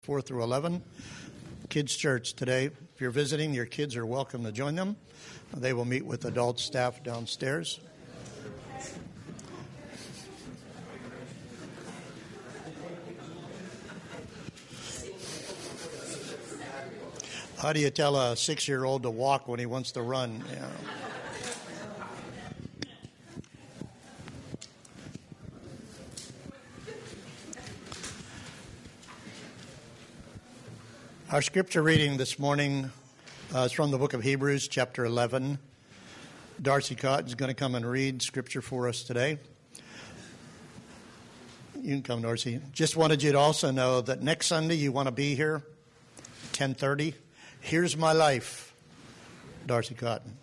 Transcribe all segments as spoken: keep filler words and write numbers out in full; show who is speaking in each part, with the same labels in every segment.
Speaker 1: four through eleven. Kids Church today. If you're visiting, your kids are welcome to join them. They will meet with adult staff downstairs. How do you tell a six-year-old to walk when he wants to run? You know? Our scripture reading this morning uh, is from the book of Hebrews, chapter eleven. Darcy Cotton is going to come and read scripture for us today. You can come, Darcy. Just wanted you to also know that next Sunday you want to be here, ten thirty. Here's my life, Darcy Cotton.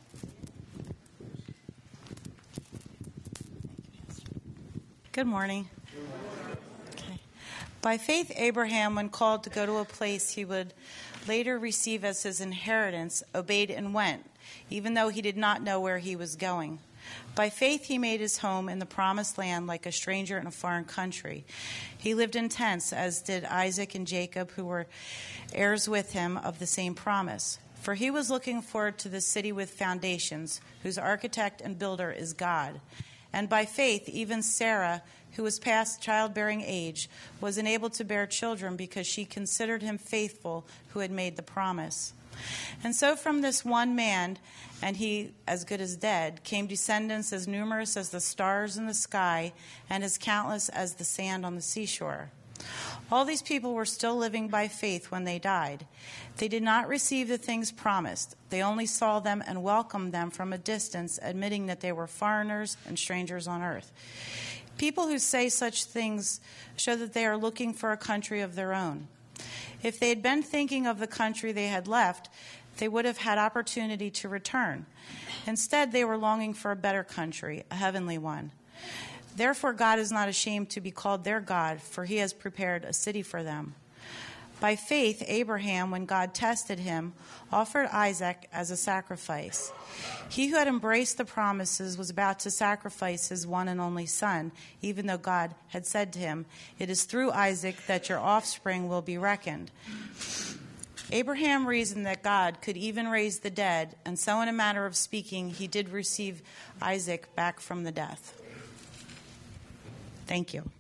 Speaker 2: Good morning. Okay. By faith, Abraham, when called to go to a place he would later receive as his inheritance, obeyed and went, even though he did not know where he was going. By faith, he made his home in the promised land like a stranger in a foreign country. He lived in tents, as did Isaac and Jacob, who were heirs with him of the same promise. For he was looking forward to the city with foundations, whose architect and builder is God. And by faith, even Sarah, who was past childbearing age, was enabled to bear children because she considered him faithful who had made the promise. And so from this one man, and he as good as dead, came descendants as numerous as the stars in the sky and as countless as the sand on the seashore. All these people were still living by faith when they died. They did not receive the things promised. They only saw them and welcomed them from a distance, admitting that they were foreigners and strangers on earth. People who say such things show that they are looking for a country of their own. If they had been thinking of the country they had left, they would have had opportunity to return. Instead, they were longing for a better country, a heavenly one. Therefore, God is not ashamed to be called their God, for he has prepared a city for them. By faith, Abraham, when God tested him, offered Isaac as a sacrifice. He who had embraced the promises was about to sacrifice his one and only son, even though God had said to him, "It is through Isaac that your offspring will be reckoned." Abraham reasoned that God could even raise the dead, and so in a manner of speaking, he did receive Isaac back from the death. Thank you.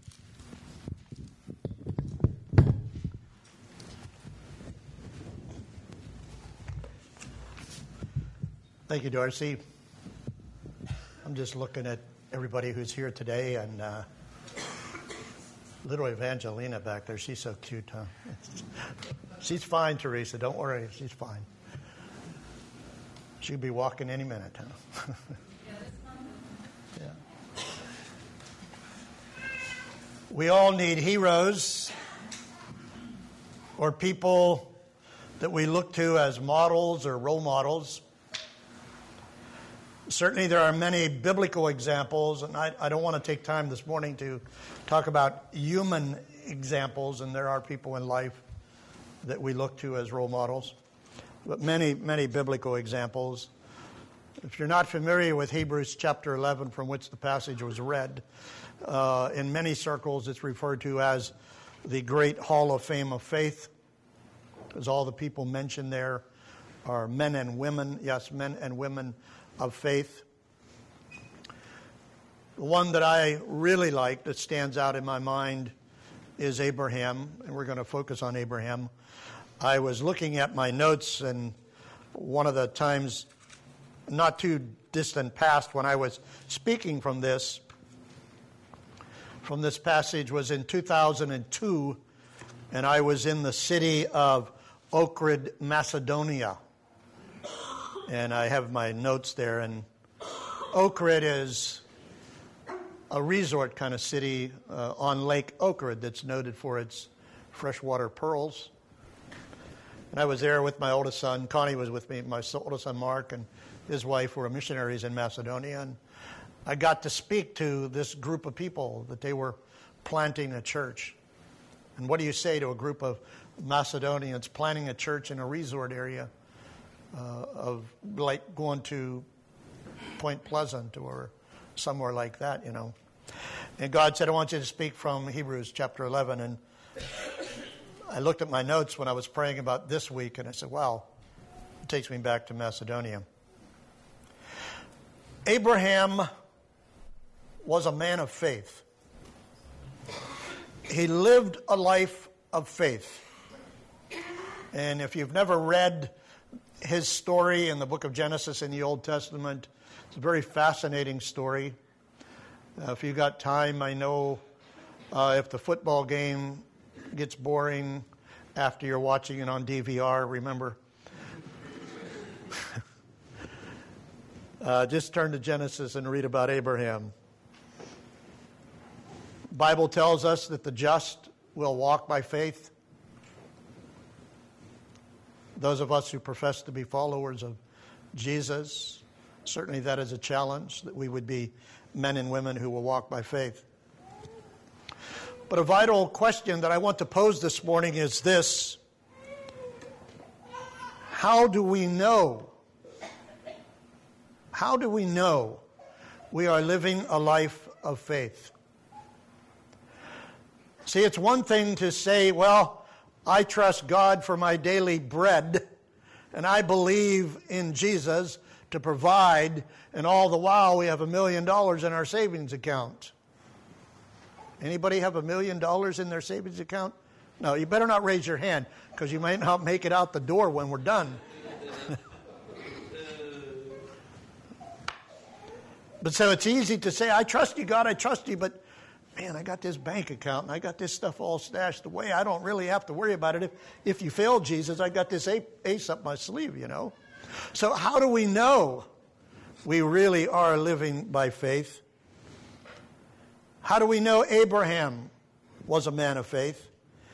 Speaker 1: Thank you, Darcy. I'm just looking at everybody who's here today, and uh, little Evangelina back there, she's so cute, huh? She's fine, Teresa. Don't worry. She's fine. She'll be walking any minute, huh? Yeah. We all need heroes or people that we look to as models or role models. Certainly there are many biblical examples, and I, I don't want to take time this morning to talk about human examples, and there are people in life that we look to as role models, but many, many biblical examples. If you're not familiar with Hebrews chapter eleven, from which the passage was read, uh, in many circles it's referred to as the Great Hall of Fame of Faith, because all the people mentioned there are men and women, yes, men and women of faith. The one that I really like that stands out in my mind is Abraham, and we're going to focus on Abraham. I was looking at my notes, and one of the times, not too distant past, when I was speaking from this, from this passage was in two thousand two, and I was in the city of Ohrid, Macedonia. And I have my notes there, and Ohrid is a resort kind of city uh, on Lake Ohrid that's noted for its freshwater pearls. And I was there with my oldest son. Connie was with me. My oldest son, Mark, and his wife were missionaries in Macedonia. And I got to speak to this group of people that they were planting a church. And what do you say to a group of Macedonians planting a church in a resort area? Uh, of like going to Point Pleasant or somewhere like that, you know. And God said, I want you to speak from Hebrews chapter eleven. And I looked at my notes when I was praying about this week, and I said, wow, it takes me back to Macedonia. Abraham was a man of faith. He lived a life of faith. And if you've never read his story in the book of Genesis in the Old Testament, it's a very fascinating story. Uh, if you got time, I know uh, if the football game gets boring after you're watching it on D V R, remember, uh, just turn to Genesis and read about Abraham. The Bible tells us that the just will walk by faith. Those of us who profess to be followers of Jesus, certainly that is a challenge, that we would be men and women who will walk by faith. But a vital question that I want to pose this morning is this: how do we know? How do we know we are living a life of faith? See, it's one thing to say, well, I trust God for my daily bread, and I believe in Jesus to provide, and all the while we have a million dollars in our savings account. Anybody have a million dollars in their savings account? No, you better not raise your hand, because you might not make it out the door when we're done. But so it's easy to say, I trust you, God, I trust you, but man, I got this bank account and I got this stuff all stashed away. I don't really have to worry about it. If, if you fail Jesus, I got this ace up my sleeve, you know. So how do we know we really are living by faith? How do we know Abraham was a man of faith?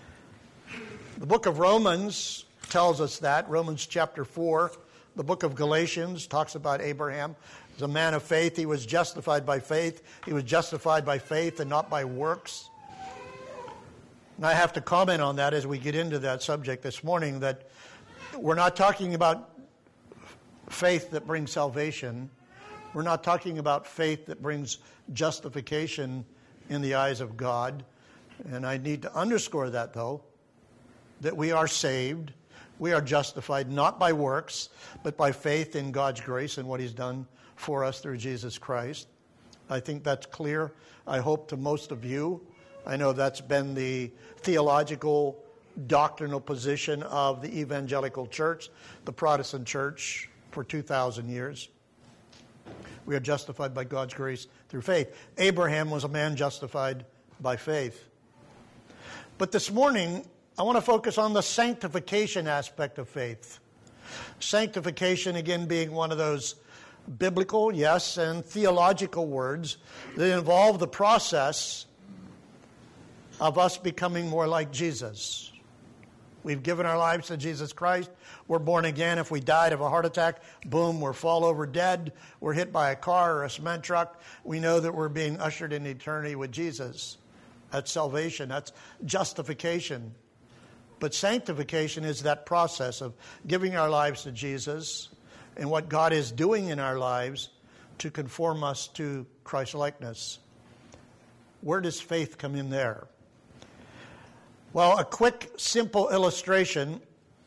Speaker 1: The book of Romans tells us that. Romans chapter four. The book of Galatians talks about Abraham as a man of faith. He was justified by faith. He was justified by faith and not by works. And I have to comment on that as we get into that subject this morning, that we're not talking about faith that brings salvation. We're not talking about faith that brings justification in the eyes of God. And I need to underscore that, though, that we are saved. We are justified not by works, but by faith in God's grace and what He's done for us through Jesus Christ. I think that's clear, I hope, to most of you. I know that's been the theological, doctrinal position of the evangelical church, the Protestant church, for two thousand years. We are justified by God's grace through faith. Abraham was a man justified by faith. But this morning, I want to focus on the sanctification aspect of faith. Sanctification, again, being one of those biblical, yes, and theological words that involve the process of us becoming more like Jesus. We've given our lives to Jesus Christ. We're born again. If we died of a heart attack, boom, we're fall over dead. We're hit by a car or a cement truck. We know that we're being ushered into eternity with Jesus. That's salvation. That's justification. But sanctification is that process of giving our lives to Jesus and what God is doing in our lives to conform us to Christ-likeness. Where does faith come in there? Well, a quick, simple illustration.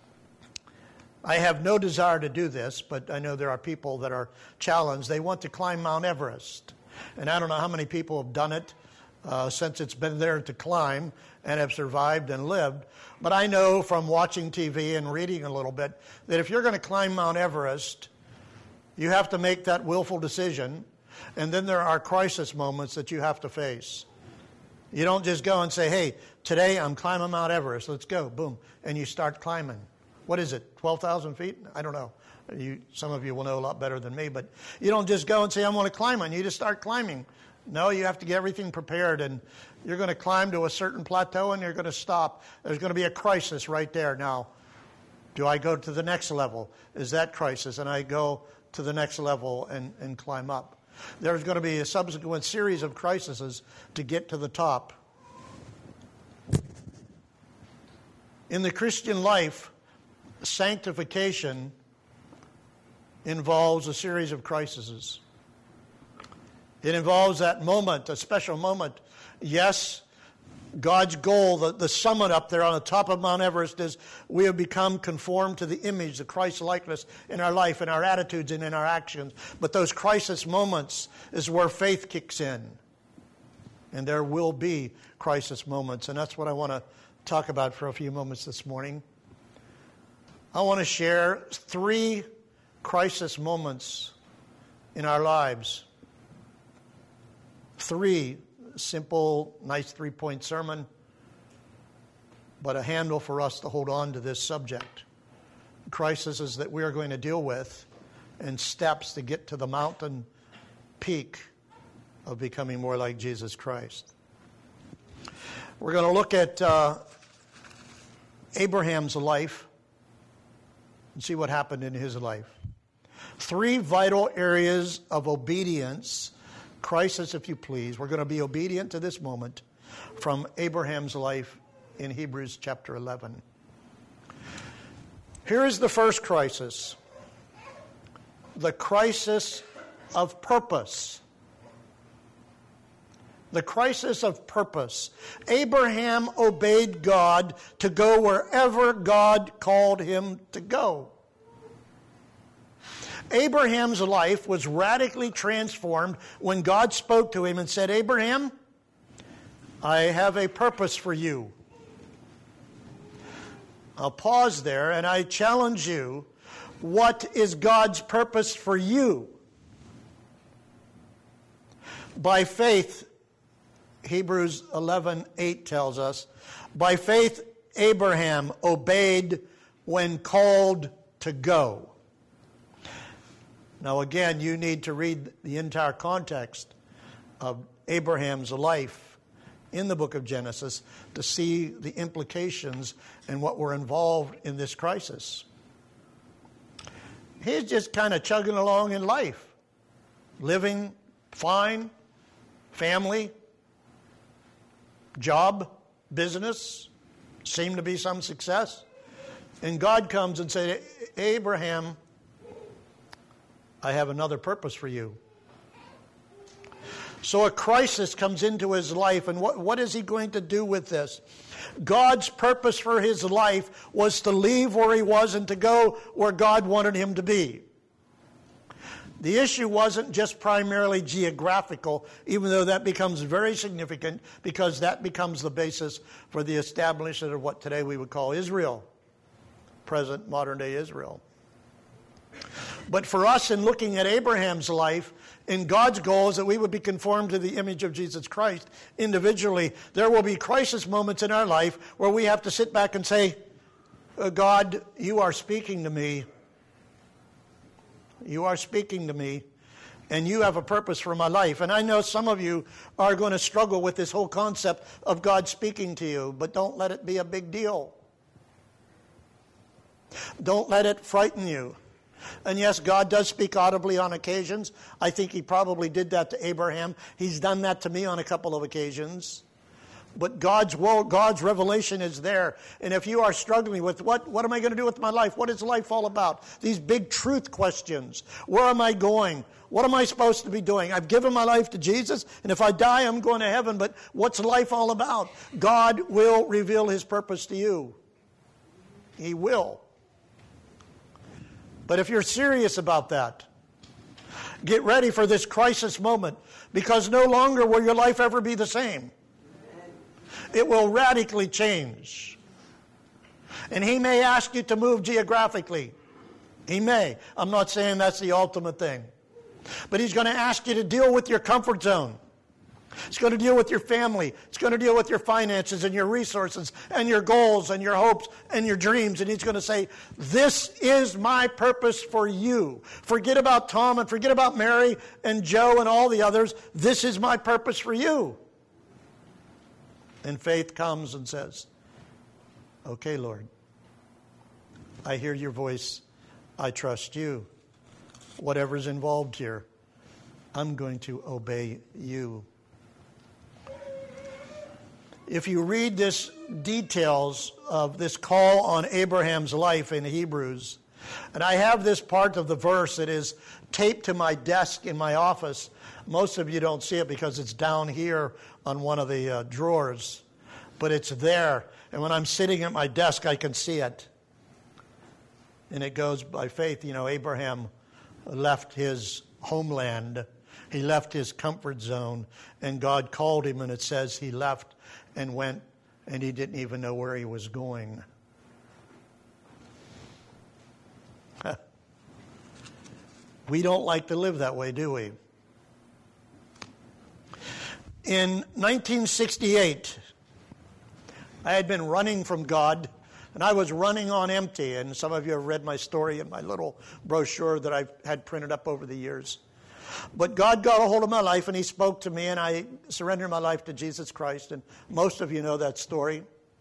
Speaker 1: I have no desire to do this, but I know there are people that are challenged. They want to climb Mount Everest. And I don't know how many people have done it uh, since it's been there to climb and have survived and lived. But I know from watching T V and reading a little bit that if you're going to climb Mount Everest, you have to make that willful decision. And then there are crisis moments that you have to face. You don't just go and say, hey, today I'm climbing Mount Everest. Let's go. Boom. And you start climbing. What is it, twelve thousand feet? I don't know. You, some of you will know a lot better than me. But you don't just go and say, I'm going to climb it. You just start climbing. No, you have to get everything prepared. And you're going to climb to a certain plateau and you're going to stop. There's going to be a crisis right there. Now, do I go to the next level? Is that crisis? And I go to the next level and, and climb up. There's going to be a subsequent series of crises to get to the top. In the Christian life, sanctification involves a series of crises. It involves that moment, a special moment. Yes, God's goal, the, the summit up there on the top of Mount Everest, is we have become conformed to the image, the Christ likeness in our life, in our attitudes, and in our actions. But those crisis moments is where faith kicks in. And there will be crisis moments. And that's what I want to talk about for a few moments this morning. I want to share three crisis moments in our lives. Three simple, nice three-point sermon, but a handle for us to hold on to this subject. Crises that we are going to deal with and steps to get to the mountain peak of becoming more like Jesus Christ. We're going to look at uh, Abraham's life and see what happened in his life. Three vital areas of obedience, crisis if you please. We're going to be obedient to this moment from Abraham's life in Hebrews chapter eleven. Here is the first crisis. The crisis of purpose. The crisis of purpose. Abraham obeyed God to go wherever God called him to go. Abraham's life was radically transformed when God spoke to him and said, Abraham, I have a purpose for you. I'll pause there and I challenge you, what is God's purpose for you? By faith, Hebrews eleven eight tells us, by faith Abraham obeyed when called to go. Now again, you need to read the entire context of Abraham's life in the book of Genesis to see the implications and what were involved in this crisis. He's just kind of chugging along in life, living fine, family, job, business, seemed to be some success. And God comes and says, Abraham, I have another purpose for you. So a crisis comes into his life, and what, what is he going to do with this? God's purpose for his life was to leave where he was and to go where God wanted him to be. The issue wasn't just primarily geographical, even though that becomes very significant because that becomes the basis for the establishment of what today we would call Israel, present modern-day Israel. But for us, in looking at Abraham's life, in God's goal is that we would be conformed to the image of Jesus Christ individually. There will be crisis moments in our life where we have to sit back and say, God, you are speaking to me. You are speaking to me, and you have a purpose for my life. And I know some of you are going to struggle with this whole concept of God speaking to you, but don't let it be a big deal. Don't let it frighten you. And yes, God does speak audibly on occasions. I think he probably did that to Abraham. He's done that to me on a couple of occasions. But God's will, God's revelation is there. And if you are struggling with what, what am I going to do with my life? What is life all about? These big truth questions. Where am I going? What am I supposed to be doing? I've given my life to Jesus, and if I die, I'm going to heaven. But what's life all about? God will reveal his purpose to you. He will. But if you're serious about that, get ready for this crisis moment, because no longer will your life ever be the same. It will radically change. And he may ask you to move geographically. He may. I'm not saying that's the ultimate thing. But he's going to ask you to deal with your comfort zone. It's going to deal with your family. It's going to deal with your finances and your resources and your goals and your hopes and your dreams. And he's going to say, this is my purpose for you. Forget about Tom and forget about Mary and Joe and all the others. This is my purpose for you. And faith comes and says, okay, Lord, I hear your voice. I trust you. Whatever's involved here, I'm going to obey you. If you read this details of this call on Abraham's life in Hebrews, and I have this part of the verse that is taped to my desk in my office. Most of you don't see it because it's down here on one of the uh, drawers. but it's there. And when I'm sitting at my desk, I can see it. And it goes by faith. You know, Abraham left his homeland. He left his comfort zone. And God called him, and it says he left and went, and he didn't even know where he was going. We don't like to live that way, do we? In nineteen sixty-eight, I had been running from God, and I was running on empty. And some of you have read my story in my little brochure that I've had printed up over the years. But God got a hold of my life, and He spoke to me, and I surrendered my life to Jesus Christ. And most of you know that story.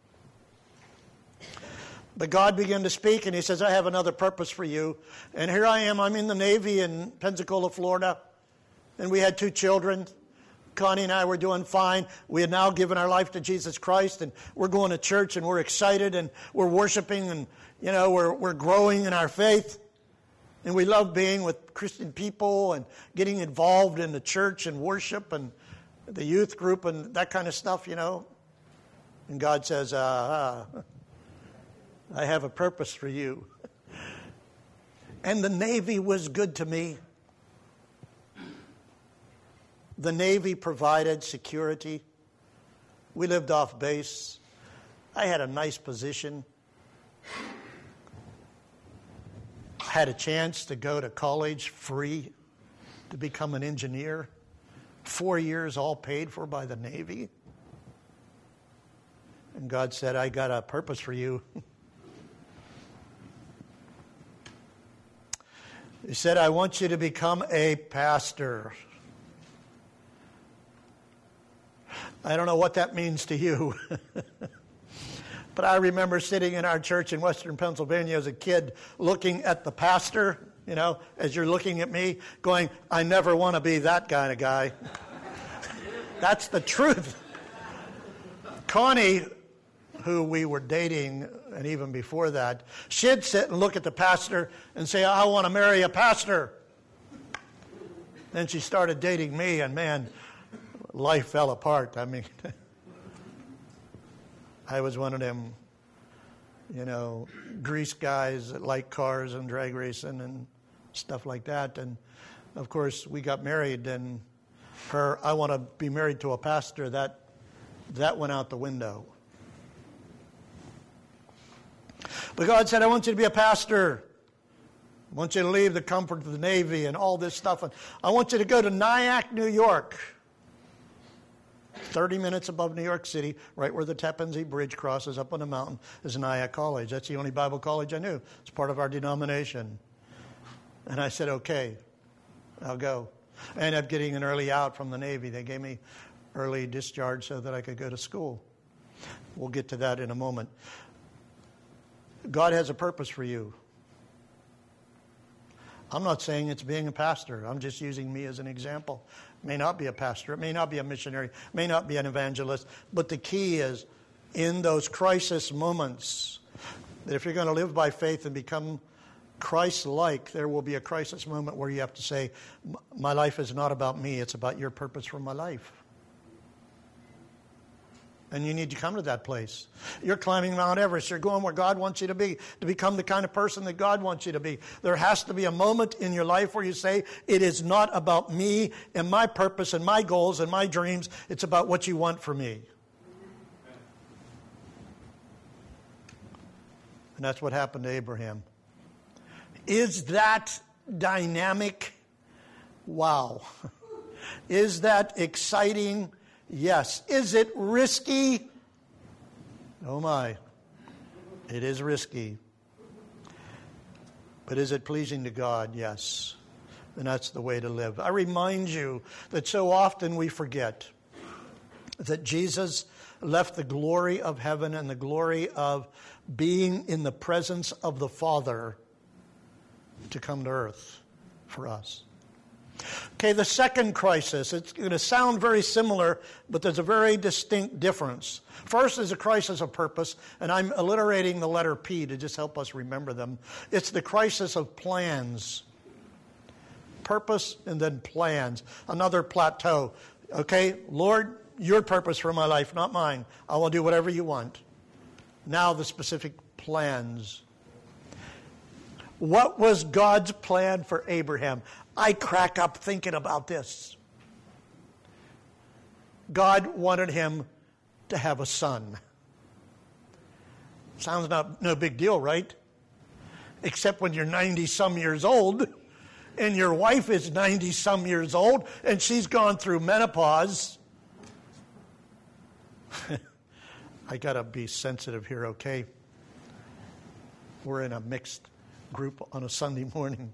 Speaker 1: But God began to speak, and He says, I have another purpose for you. And here I am. I'm in the Navy in Pensacola, Florida. And we had two children. Connie and I were doing fine. We had now given our life to Jesus Christ, and we're going to church, and we're excited, and we're worshiping, and, you know, we're we're growing in our faith. And we love being with Christian people and getting involved in the church and worship and the youth group and that kind of stuff, you know. And God says, uh, uh, I have a purpose for you. And the Navy was good to me. The Navy provided security. We lived off base. I had a nice position. I had a chance to go to college free to become an engineer. Four years all paid for by the Navy. And God said, I got a purpose for you. He said, I want you to become a pastor. I don't know what that means to you. But I remember sitting in our church in Western Pennsylvania as a kid looking at the pastor, you know, as you're looking at me, going, I never want to be that kind of guy. That's the truth. Connie, who we were dating, and even before that, she'd sit and look at the pastor and say, I want to marry a pastor. Then she started dating me, and man, life fell apart. I mean, I was one of them, you know, grease guys that like cars and drag racing and stuff like that. And, of course, we got married, and her, I want to be married to a pastor, that that went out the window. But God said, I want you to be a pastor. I want you to leave the comfort of the Navy and all this stuff. And I want you to go to Nyack, New York. thirty minutes above New York City, right where the Tappan Zee Bridge crosses up on the mountain, is Nyack College. That's the only Bible college I knew. It's part of our denomination. And I said, okay, I'll go. I ended up getting an early out from the Navy. They gave me early discharge so that I could go to school. We'll get to that in a moment. God has a purpose for you. I'm not saying it's being a pastor. I'm just using me as an example. It may not be a pastor. It may not be a missionary. It may not be an evangelist. But the key is, in those crisis moments, that if you're going to live by faith and become Christ-like, there will be a crisis moment where you have to say, my life is not about me. It's about your purpose for my life. And you need to come to that place. You're climbing Mount Everest. You're going where God wants you to be, to become the kind of person that God wants you to be. There has to be a moment in your life where you say, it is not about me and my purpose and my goals and my dreams. It's about what you want for me. And that's what happened to Abraham. Is that dynamic? Wow. Is that exciting? Yes. Is it risky? Oh my. It is risky. But is it pleasing to God? Yes. And that's the way to live. I remind you that so often we forget that Jesus left the glory of heaven and the glory of being in the presence of the Father to come to earth for us. Okay, the second crisis, it's going to sound very similar, but there's a very distinct difference. First is a crisis of purpose, and I'm alliterating the letter P to just help us remember them. It's the crisis of plans. Purpose and then plans. Another plateau. Okay, Lord, your purpose for my life, not mine. I will do whatever you want. Now the specific plans. What was God's plan for Abraham? I crack up thinking about this. God wanted him to have a son. Sounds not no big deal, right? Except when you're ninety-some years old, and your wife is ninety-some years old, and she's gone through menopause. I got to be sensitive here, okay? We're in a mixed group on a Sunday morning.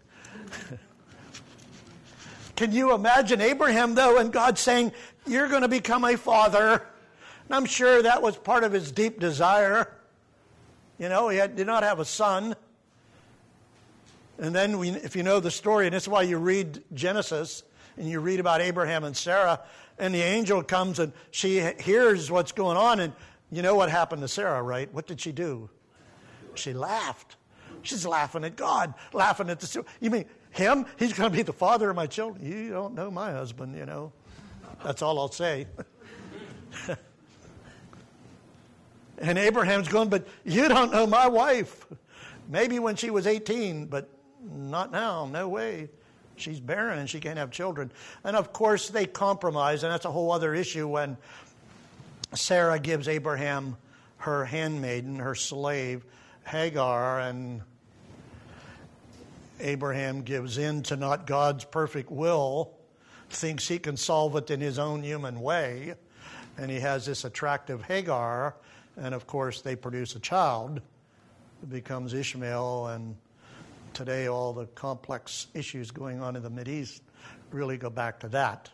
Speaker 1: Can you imagine Abraham, though, and God saying, you're going to become a father? And I'm sure that was part of his deep desire. You know, he had, did not have a son. And then we, if you know the story, and this is why you read Genesis, and you read about Abraham and Sarah, and the angel comes and she hears what's going on, and you know what happened to Sarah, right? What did she do? She laughed. She's laughing at God, laughing at the... You mean him? He's going to be the father of my children. You don't know my husband, you know. That's all I'll say. And Abraham's going, but you don't know my wife. Maybe when she was eighteen, but not now. No way. She's barren and she can't have children. And of course they compromise, and that's a whole other issue when Sarah gives Abraham her handmaiden, her slave, Hagar, and Abraham gives in to not God's perfect will, thinks he can solve it in his own human way, and he has this attractive Hagar, and of course they produce a child who becomes Ishmael, and today all the complex issues going on in the Mideast really go back to that.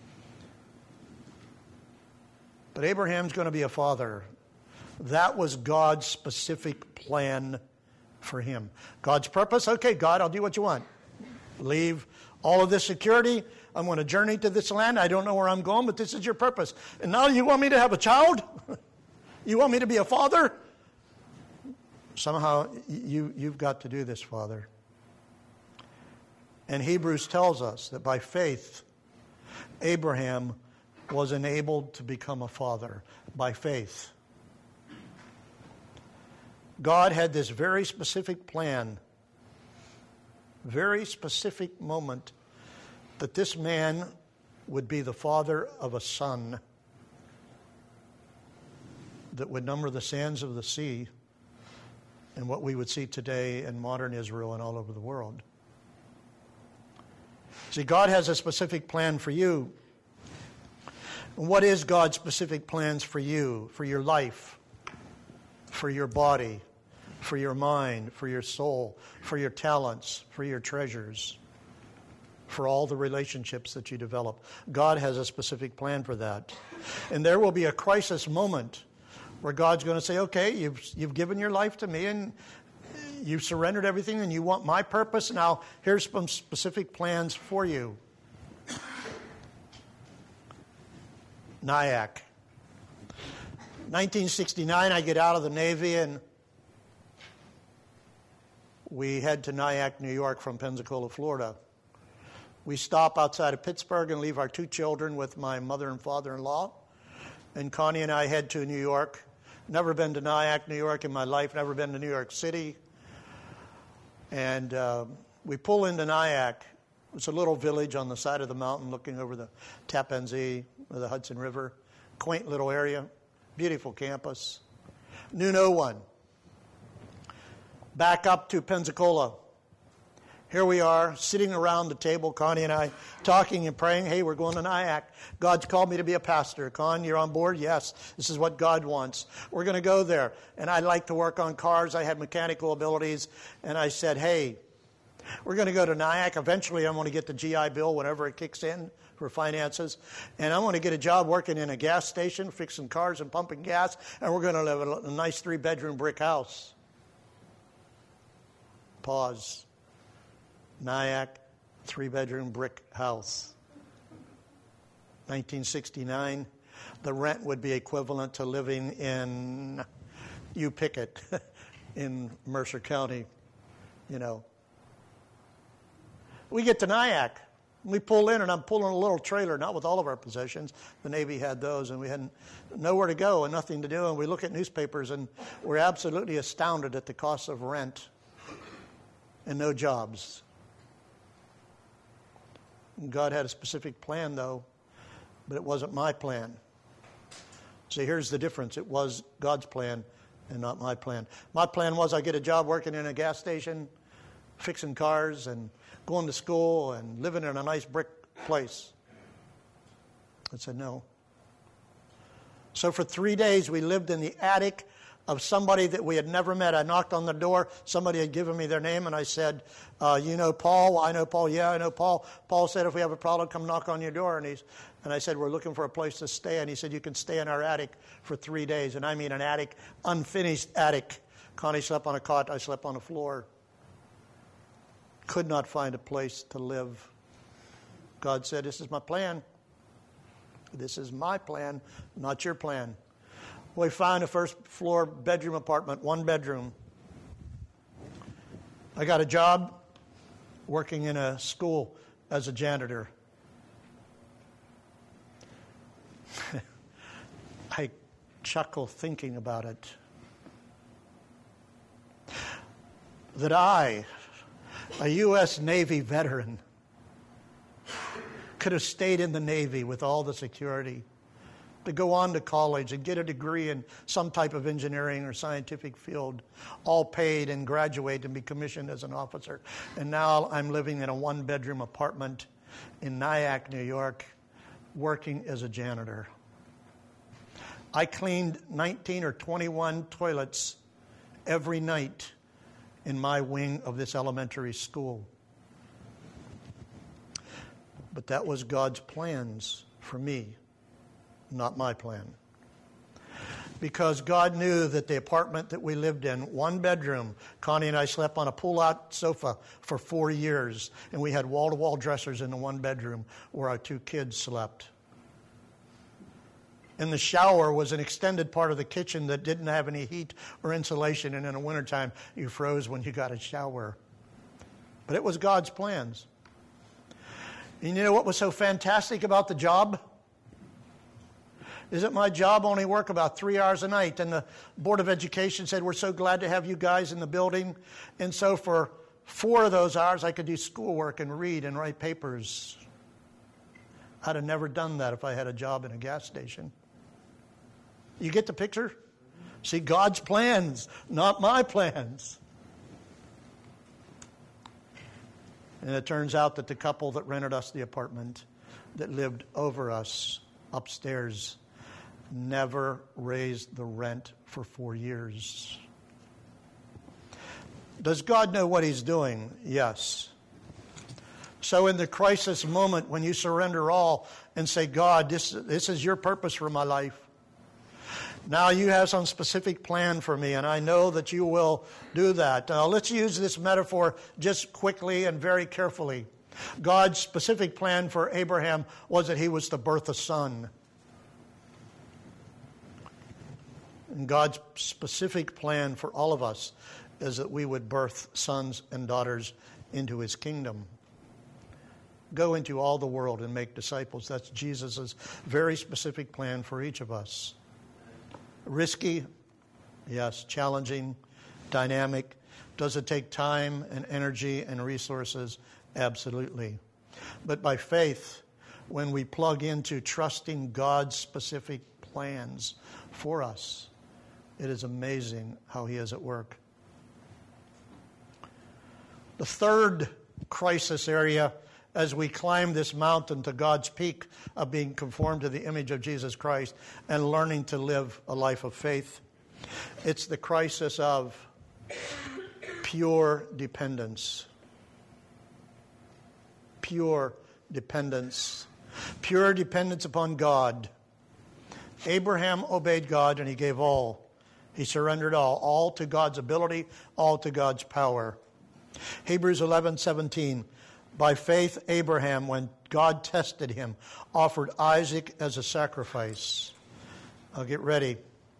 Speaker 1: But Abraham's going to be a father. That was God's specific plan for him. God's purpose, okay, God, I'll do what you want. Leave all of this security. I'm going to journey to this land. I don't know where I'm going, but this is your purpose. And now you want me to have a child? You want me to be a father? Somehow you, you've got to do this, Father. And Hebrews tells us that by faith, Abraham was enabled to become a father. By faith. God had this very specific plan, very specific moment, that this man would be the father of a son that would number the sands of the sea, and what we would see today in modern Israel and all over the world. See, God has a specific plan for you. And what is God's specific plans for you, for your life, for your body, for your mind, for your soul, for your talents, for your treasures, for all the relationships that you develop? God has a specific plan for that. And there will be a crisis moment where God's going to say, okay, you've, you've given your life to me and you've surrendered everything and you want my purpose. Now, here's some specific plans for you. Nyack. nineteen sixty-nine, I get out of the Navy and we head to Nyack, New York from Pensacola, Florida. We stop outside of Pittsburgh and leave our two children with my mother and father-in-law. And Connie and I head to New York. Never been to Nyack, New York in my life. Never been to New York City. And uh, we pull into Nyack. It's a little village on the side of the mountain looking over the Tappan Zee, or the Hudson River. Quaint little area. Beautiful campus. Knew no one. Back up to Pensacola. Here we are, sitting around the table, Connie and I, talking and praying. Hey, we're going to Nyack. God's called me to be a pastor. Con, you're on board? Yes. This is what God wants. We're going to go there. And I like to work on cars. I had mechanical abilities. And I said, hey, we're going to go to Nyack. Eventually, I'm going to get the G I Bill whenever it kicks in for finances. And I want to get a job working in a gas station, fixing cars and pumping gas. And we're going to live in a nice three-bedroom brick house. Pause. Nyack, three-bedroom brick house. nineteen sixty-nine, the rent would be equivalent to living in, you pick it, in Mercer County, you know. We get to Nyack. We pull in, and I'm pulling a little trailer, not with all of our possessions. The Navy had those, and we had nowhere to go and nothing to do. And we look at newspapers, and we're absolutely astounded at the cost of rent and no jobs. God had a specific plan, though, but it wasn't my plan. See, here's the difference. It was God's plan and not my plan. My plan was I get a job working in a gas station, fixing cars, and going to school and living in a nice brick place. I said no. So for three days we lived in the attic of somebody that we had never met. I knocked on the door. Somebody had given me their name, and I said, uh, you know Paul? Well, I know Paul. Yeah, I know Paul. Paul said, if we have a problem, come knock on your door. And he's, and I said, we're looking for a place to stay. And he said, you can stay in our attic for three days. And I mean an attic, unfinished attic. Connie slept on a cot. I slept on the floor. Could not find a place to live. God said, this is my plan. This is my plan, not your plan. We found a first floor bedroom apartment, one bedroom. I got a job working in a school as a janitor. I chuckle thinking about it. That I, a U S Navy veteran, could have stayed in the Navy with all the security, to go on to college and get a degree in some type of engineering or scientific field, all paid, and graduate and be commissioned as an officer. And now I'm living in a one-bedroom apartment in Nyack, New York, working as a janitor. I cleaned nineteen or twenty-one toilets every night in my wing of this elementary school. But that was God's plans for me, not my plan. Because God knew that the apartment that we lived in, one bedroom, Connie and I slept on a pull-out sofa for four years, and we had wall-to-wall dressers in the one bedroom where our two kids slept. And the shower was an extended part of the kitchen that didn't have any heat or insulation, and in the wintertime, you froze when you got a shower. But it was God's plans. And you know what was so fantastic about the job? Is that my job only worked about three hours a night, and the Board of Education said, we're so glad to have you guys in the building. And so for four of those hours, I could do schoolwork and read and write papers. I'd have never done that if I had a job in a gas station. You get the picture? See, God's plans, not my plans. And it turns out that the couple that rented us the apartment, that lived over us upstairs, never raised the rent for four years. Does God know what He's doing? Yes. So in the crisis moment, when you surrender all and say, God, this, this is your purpose for my life. Now you have some specific plan for me, and I know that you will do that. Now let's use this metaphor just quickly and very carefully. God's specific plan for Abraham was that he was to birth a son. And God's specific plan for all of us is that we would birth sons and daughters into His kingdom. Go into all the world and make disciples. That's Jesus' very specific plan for each of us. Risky? Yes. Challenging? Dynamic? Does it take time and energy and resources? Absolutely. But by faith, when we plug into trusting God's specific plans for us, it is amazing how He is at work. The third crisis area as we climb this mountain to God's peak of being conformed to the image of Jesus Christ and learning to live a life of faith, it's the crisis of pure dependence. Pure dependence. Pure dependence upon God. Abraham obeyed God and he gave all. He surrendered all. All to God's ability, all to God's power. Hebrews eleven seventeen. By faith, Abraham, when God tested him, offered Isaac as a sacrifice. I'll get ready.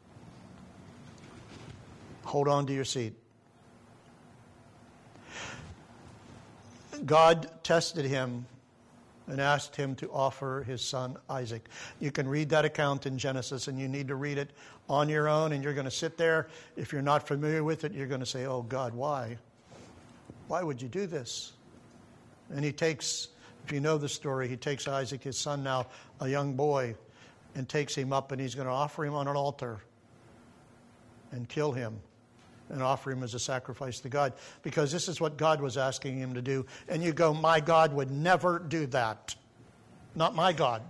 Speaker 1: Hold on to your seat. God tested him and asked him to offer his son Isaac. You can read that account in Genesis, and you need to read it on your own, and you're going to sit there. If you're not familiar with it, you're going to say, oh God, why? Why would you do this? And he takes, if you know the story, he takes Isaac, his son now, a young boy, and takes him up, and he's going to offer him on an altar and kill him and offer him as a sacrifice to God, because this is what God was asking him to do. And you go, my God would never do that. Not my God.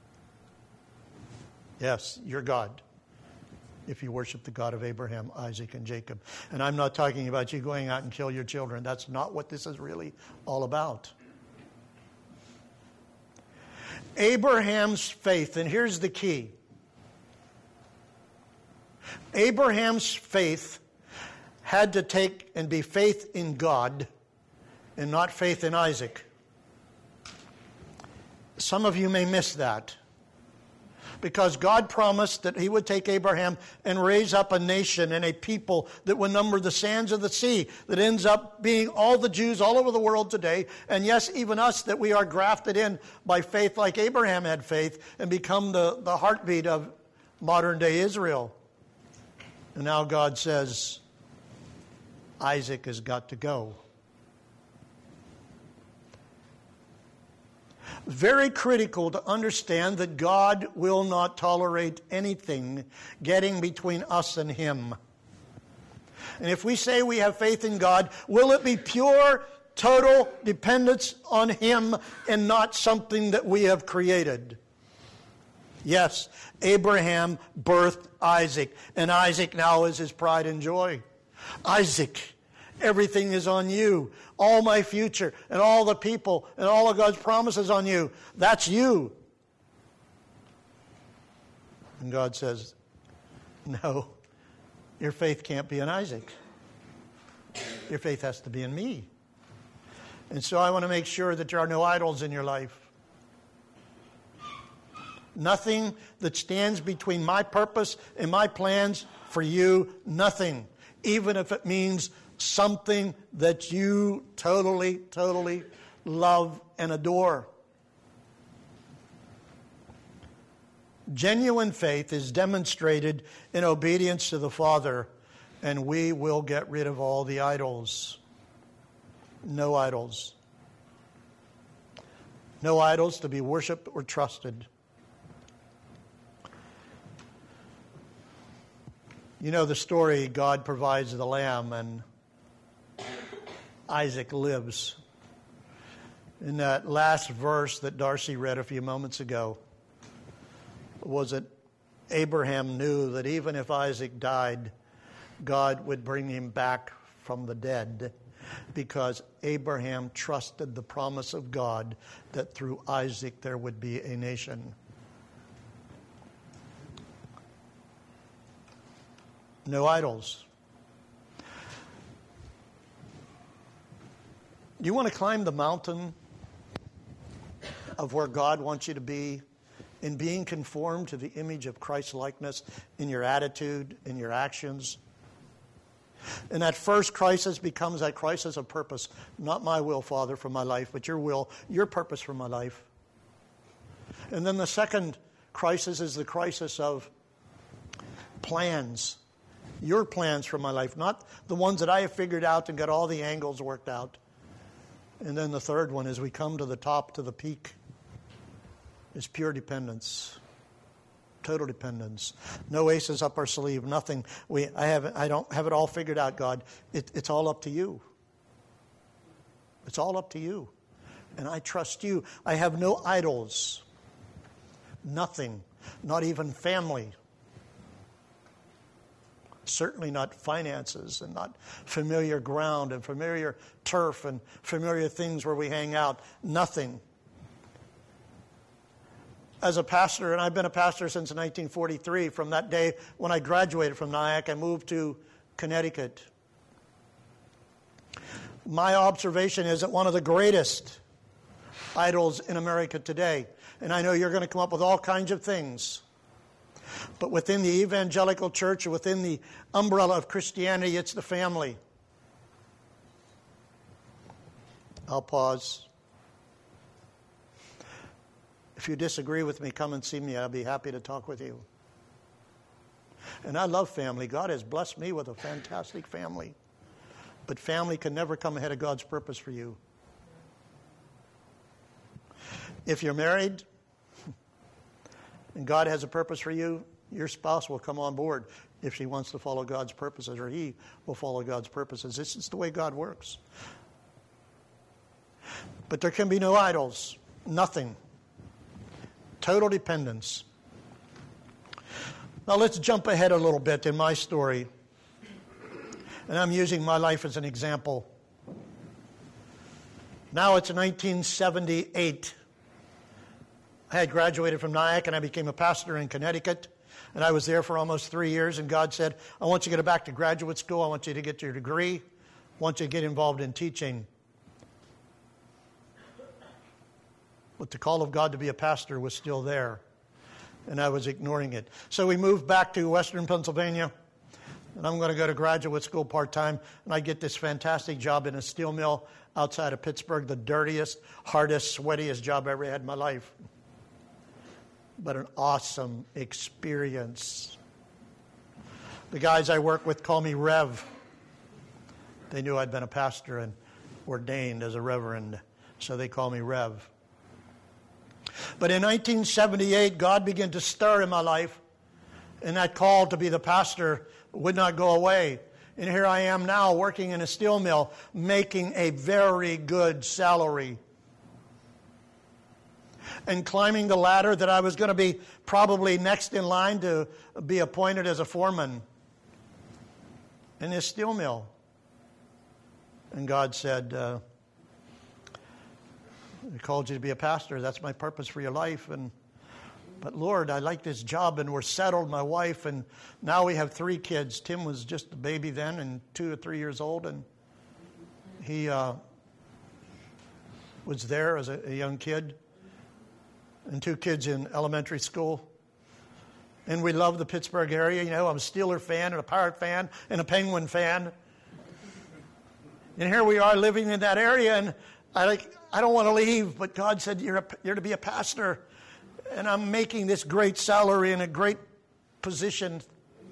Speaker 1: Yes, your God, if you worship the God of Abraham, Isaac, and Jacob. And I'm not talking about you going out and kill your children. That's not what this is really all about. Abraham's faith, and here's the key. Abraham's faith had to take and be faith in God and not faith in Isaac. Some of you may miss that, because God promised that he would take Abraham and raise up a nation and a people that would number the sands of the sea, that ends up being all the Jews all over the world today, and yes, even us, that we are grafted in by faith like Abraham had faith and become the, the heartbeat of modern-day Israel. And now God says, Isaac has got to go. Very critical to understand that God will not tolerate anything getting between us and him. And if we say we have faith in God, will it be pure, total dependence on him and not something that we have created? Yes, Abraham birthed Isaac, and Isaac now is his pride and joy. Isaac, everything is on you. All my future and all the people and all of God's promises on you. That's you. And God says, no, your faith can't be in Isaac. Your faith has to be in me. And so I want to make sure that there are no idols in your life. Nothing that stands between my purpose and my plans for you. Nothing. Even if it means something that you totally, totally love and adore. Genuine faith is demonstrated in obedience to the Father, and we will get rid of all the idols. No idols. No idols to be worshipped or trusted. You know the story, God provides the lamb and Isaac lives. In that last verse that Darcy read a few moments ago, was that Abraham knew that even if Isaac died, God would bring him back from the dead, because Abraham trusted the promise of God that through Isaac there would be a nation. No idols. You want to climb the mountain of where God wants you to be in being conformed to the image of Christ's likeness in your attitude, in your actions. And that first crisis becomes that crisis of purpose. Not my will, Father, for my life, but your will, your purpose for my life. And then the second crisis is the crisis of plans. Your plans for my life, not the ones that I have figured out and got all the angles worked out. And then the third one, as we come to the top, to the peak, is pure dependence. Total dependence. No aces up our sleeve, nothing. We, I, have, I don't have it all figured out, God. It, it's all up to you. It's all up to you. And I trust you. I have no idols. Nothing. Not even family. Certainly not finances, and not familiar ground and familiar turf and familiar things where we hang out. Nothing. As a pastor, and I've been a pastor since nineteen forty-three, from that day when I graduated from Nyack, I moved to Connecticut. My observation is that one of the greatest idols in America today, and I know you're going to come up with all kinds of things, but within the evangelical church, or within the umbrella of Christianity, it's the family. I'll pause. If you disagree with me, come and see me. I'll be happy to talk with you. And I love family. God has blessed me with a fantastic family. But family can never come ahead of God's purpose for you. If you're married and God has a purpose for you, your spouse will come on board if she wants to follow God's purposes, or he will follow God's purposes. This is the way God works. But there can be no idols. Nothing. Total dependence. Now let's jump ahead a little bit in my story. And I'm using my life as an example. Now it's nineteen seventy-eight. I had graduated from Nyack and I became a pastor in Connecticut. And I was there for almost three years. And God said, I want you to get back to graduate school. I want you to get your degree. I want you to get involved in teaching. But the call of God to be a pastor was still there. And I was ignoring it. So we moved back to Western Pennsylvania. And I'm going to go to graduate school part-time. And I get this fantastic job in a steel mill outside of Pittsburgh. The dirtiest, hardest, sweatiest job I ever had in my life. But an awesome experience. The guys I work with call me Rev. They knew I'd been a pastor and ordained as a reverend. So they call me Rev. But in nineteen seventy-eight, God began to stir in my life. And that call to be the pastor would not go away. And here I am now working in a steel mill, making a very good salary. And climbing the ladder that I was going to be probably next in line to be appointed as a foreman in this steel mill. And God said, uh, I called you to be a pastor. That's my purpose for your life. And But Lord, I like this job, and we're settled, my wife, and now we have three kids. Tim was just a baby then and two or three years old, and he uh, was there as a, a young kid, and two kids in elementary school. And we love the Pittsburgh area. You know, I'm a Steeler fan and a Pirate fan and a Penguin fan. And here we are living in that area, and I like I don't want to leave, but God said, you're, a, you're to be a pastor. And I'm making this great salary and a great position.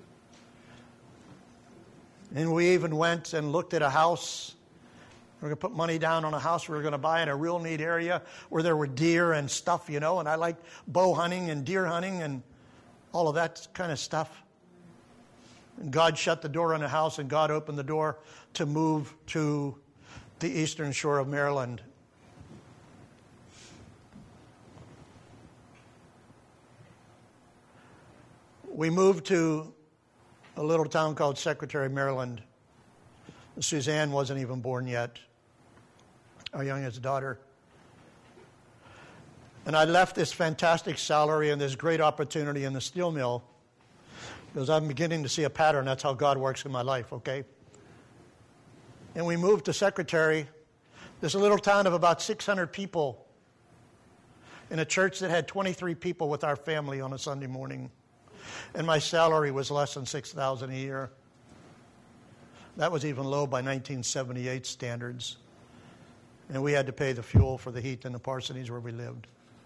Speaker 1: And we even went and looked at a house. We're going to put money down on a house we were going to buy in a real neat area where there were deer and stuff, you know. And I like bow hunting and deer hunting and all of that kind of stuff. And God shut the door on the house, and God opened the door to move to the eastern shore of Maryland. We moved to a little town called Secretary, Maryland. Suzanne wasn't even born yet, our youngest daughter. And I left this fantastic salary and this great opportunity in the steel mill because I'm beginning to see a pattern. That's how God works in my life, okay? And we moved to Secretary, this little town of about six hundred people, in a church that had twenty-three people with our family on a Sunday morning. And my salary was less than six thousand dollars a year. That was even low by nineteen seventy-eight standards. And we had to pay the fuel for the heat in the parsonage where we lived.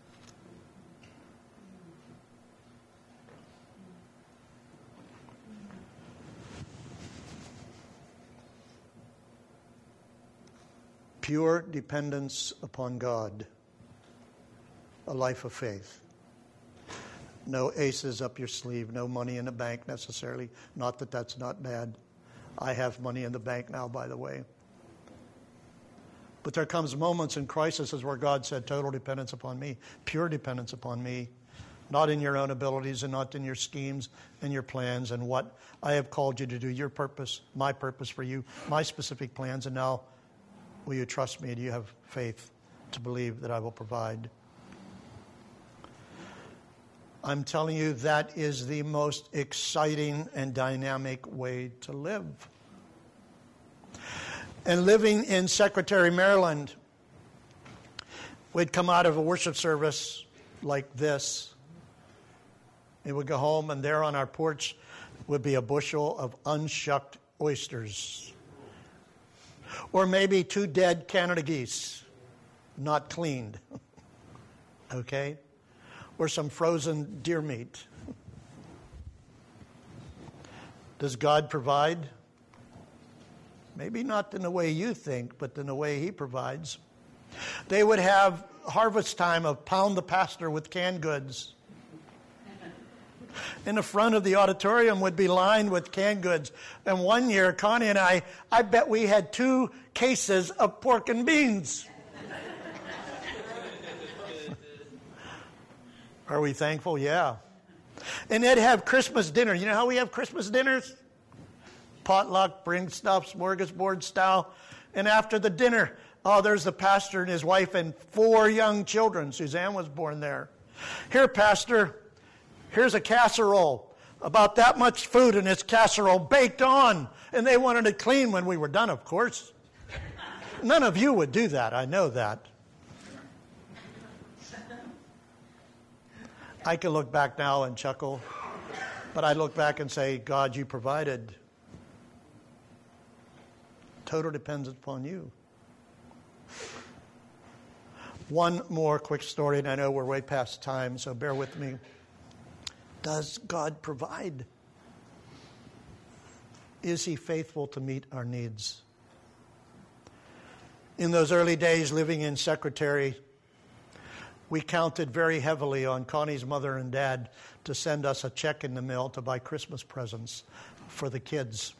Speaker 1: Pure dependence upon God. A life of faith. No aces up your sleeve, no money in the bank necessarily. Not that that's not bad. I have money in the bank now, by the way. But there comes moments in crises where God said, total dependence upon me, pure dependence upon me, not in your own abilities and not in your schemes and your plans and what I have called you to do, your purpose, my purpose for you, my specific plans, and now will you trust me? Do you have faith to believe that I will provide? I'm telling you, that is the most exciting and dynamic way to live. And living in Secretary, Maryland, we'd come out of a worship service like this. We would go home, and there on our porch would be a bushel of unshucked oysters. Or maybe two dead Canada geese, not cleaned. Okay? or some frozen deer meat. Does God provide? Maybe not in the way you think, but in the way He provides. They would have harvest time of pound the pastor with canned goods. In the front of the auditorium would be lined with canned goods. And one year, Connie and I, I bet we had two cases of pork and beans. Are we thankful? Yeah. And they'd have Christmas dinner. You know how we have Christmas dinners? Potluck, bring stuff, smorgasbord style. And after the dinner, oh, there's the pastor and his wife and four young children. Suzanne was born there. Here, pastor, here's a casserole. About that much food in this casserole baked on. And they wanted it clean when we were done, of course. None of you would do that. I know that. I can look back now and chuckle. But I look back and say, God, you provided. Total depends upon you. One more quick story, and I know we're way past time, so bear with me. Does God provide? Is He faithful to meet our needs? In those early days living in Secretary, we counted very heavily on Connie's mother and dad to send us a check in the mail to buy Christmas presents for the kids.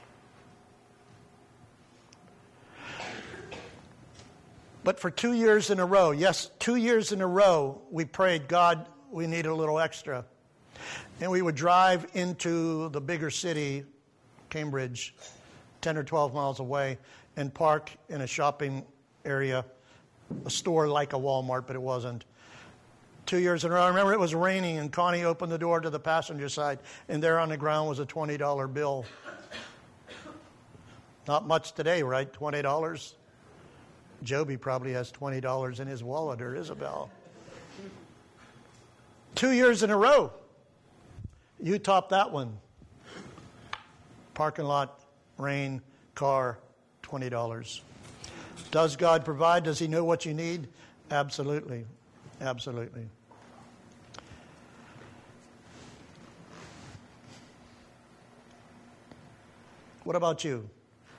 Speaker 1: But for two years in a row, yes, two years in a row, we prayed, God, we need a little extra. And we would drive into the bigger city, Cambridge, ten or twelve miles away, and park in a shopping area, a store like a Walmart, but it wasn't. Two years in a row. I remember it was raining, and Connie opened the door to the passenger side, and there on the ground was a twenty dollar bill. Not much today, right? twenty dollars? Joby probably has twenty dollars in his wallet, or Isabel. Two years in a row. You top that one. Parking lot, rain, car, twenty dollars. Does God provide? Does He know what you need? Absolutely. Absolutely. What about you?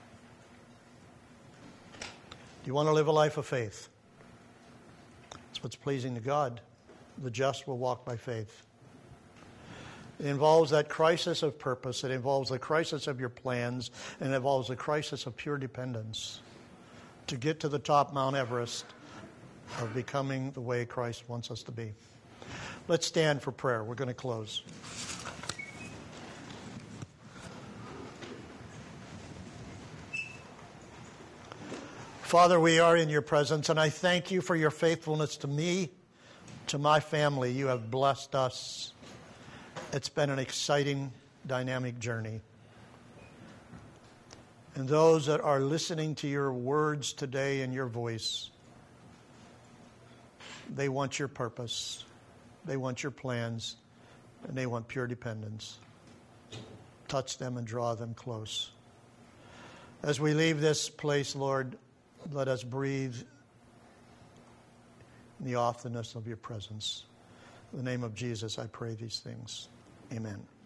Speaker 1: Do you want to live a life of faith? That's what's pleasing to God. The just will walk by faith. It involves that crisis of purpose. It involves the crisis of your plans. And it involves the crisis of pure dependence to get to the top Mount Everest of becoming the way Christ wants us to be. Let's stand for prayer. We're going to close. Father, we are in your presence, and I thank you for your faithfulness to me, to my family. You have blessed us. It's been an exciting, dynamic journey. And those that are listening to your words today and your voice, they want your purpose, they want your plans, and they want pure dependence. Touch them and draw them close. As we leave this place, Lord, let us breathe in the awesomeness of your presence. In the name of Jesus, I pray these things. Amen.